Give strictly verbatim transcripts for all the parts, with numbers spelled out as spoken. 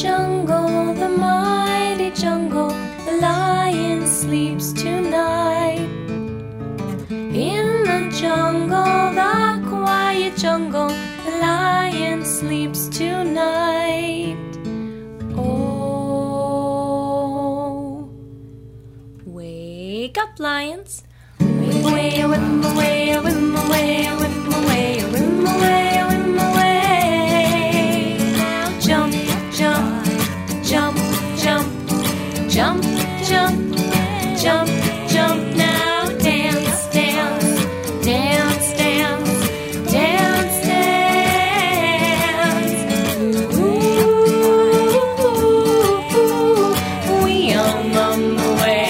jungle, the mighty jungle, the lion sleeps tonight. In the jungle, the quiet jungle, the lion sleeps tonight. Oh, wake up, lions. Whim away, whim away, whim away, whim away, whim away, whim away. Now jump, jump, jump, jump, jump, jump, jump, jump. Now dance, dance, dance, dance, dance, dance. Ooh, we on the way.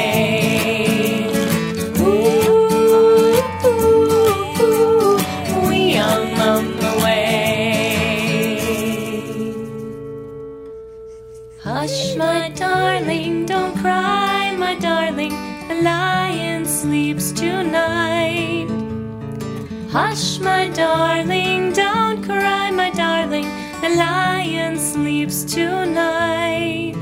Hush, my darling, don't cry, my darling, the lion sleeps tonight. Hush, my darling, don't cry, my darling, the lion sleeps tonight.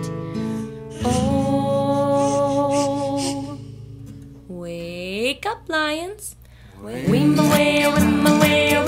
Oh, wake up, lions. Whim away, whim away,